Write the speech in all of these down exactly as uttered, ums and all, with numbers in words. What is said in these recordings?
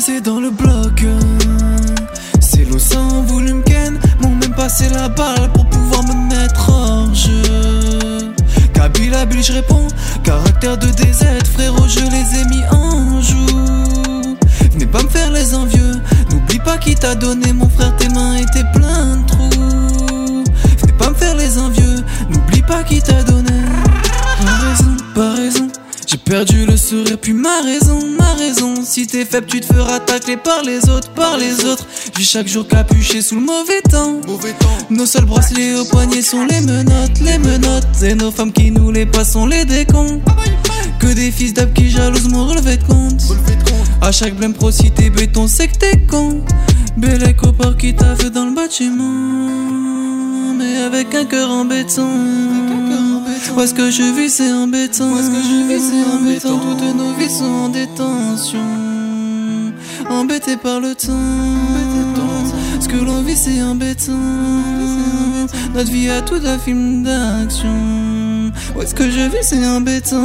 Posé dans le bloc, c'est l'eau sans volume ken. M'ont même passé la balle pour pouvoir me mettre hors jeu. Kabila Bill, je réponds, caractère de D Z, frérot, je les ai mis en joue. Venez pas me faire les envieux, n'oublie pas qui t'a donné, mon frère, tes mains étaient plein de trous. Venez pas me faire les envieux, n'oublie pas qui t'a donné. Pas raison, pas raison, j'ai perdu le sourire puis ma raison, ma raison. Si t'es faible tu te feras tacler par les autres, par les autres. Vis chaque jour capuché sous le mauvais temps, mauvais temps. Nos seuls bracelets au poignet sont les menottes, les menottes. Et nos femmes qui nous les passent sont les décomptes. Que des fils d'ab qui jalousent mon relevé de compte. A chaque blême pro cité béton c'est que t'es con. Belle copard qui t'a fait dans le bâtiment, mais avec un cœur en béton. Où est-ce que je vis c'est en béton. Où est-ce que je vis c'est en béton. Toutes nos vies sont en détention, embêtés par le temps. Ce que l'on vit c'est en béton. Notre vie a tout un film d'action. Où est-ce que je vis c'est en béton.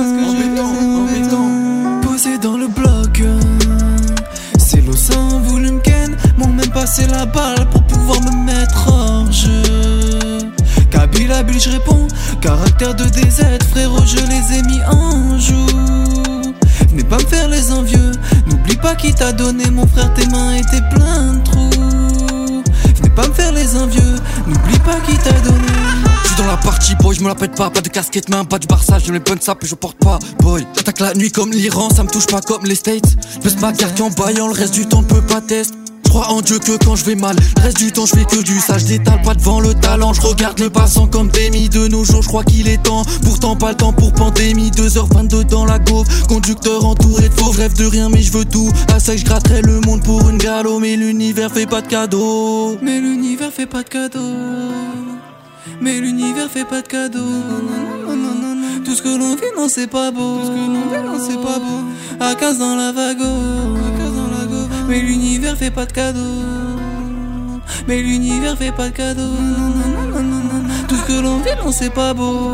Posé dans le bloc, c'est l'eau sans volume ken. M'ont même passé la balle pour pouvoir me mettre hors jeu. Kabila Bill, je réponds, caractère de D Z, frérot, je les ai mis en joue. Venez pas me faire les envieux, n'oublie pas qui t'a donné, mon frère, tes mains étaient plein de trous. Venez pas me faire les envieux, n'oublie pas qui t'a donné. Je suis dans la partie boy, je me la pète pas, pas de casquette main, pas du Barça, je me les bonnes sapes et je porte pas boy. J'attaque la nuit comme l'Iran, ça me touche pas comme les States. Je baisse ma carte en baillant, le reste du temps ne peut pas tester. Je crois en Dieu que quand je vais mal, le reste du temps je fais que du sale. Je détale pas devant le talent, je regarde les passants comme Demi. De nos jours je crois qu'il est temps, pourtant pas le temps pour pandémie. Deux heures vingt-deux dans la gauve, conducteur entouré de faux. Je rêve de rien mais je veux tout, à ça que je gratterai le monde pour une galop. Mais l'univers fait pas de cadeaux. Mais l'univers fait pas de cadeaux. Mais l'univers fait pas de cadeaux. Non, non, non, non. Tout ce que l'on vit non c'est pas beau. Tout ce que l'on vit non c'est pas beau. À quinze dans la vago, à quinze dans la go. Mais l'univers fait pas de cadeaux. Mais l'univers fait pas de cadeaux. Non, non, non, non, non, non. Tout ce que l'on vit non c'est pas beau.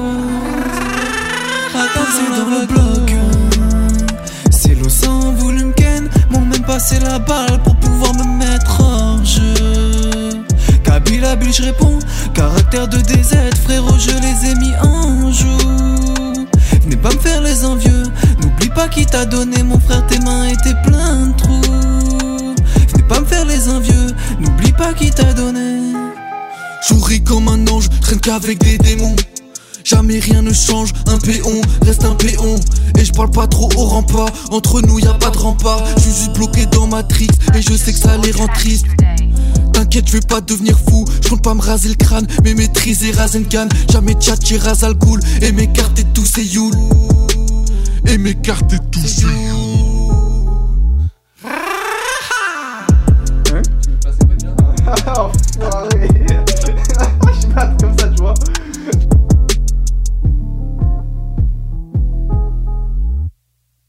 À quinze dans le bloc, c'est l'eau sans volume ken. M'ont même passé la balle pour pouvoir me mettre hors jeu. Kabila Bill, je réponds, caractère de D Z, frérot, je les ai mis en joue. Venez pas me faire les envieux, n'oublie pas qui t'a donné, mon frère, tes mains étaient plein de trous. Venez pas me faire les envieux, n'oublie pas qui t'a donné. J'ouris comme un ange, traîne qu'avec des démons. Jamais rien ne change, un péon reste un péon. Et je parle pas trop au rempart, entre nous y a pas de rempart. Je suis juste bloqué dans Matrix et je sais que ça les rend tristes. T'inquiète, je vais pas devenir fou, je compte pas me raser le crâne, mais maîtriser Rasengan. Jamais tchatché Razal Ghoul, et m'écarter tous ces youls. Et m'écarter tous ces youls.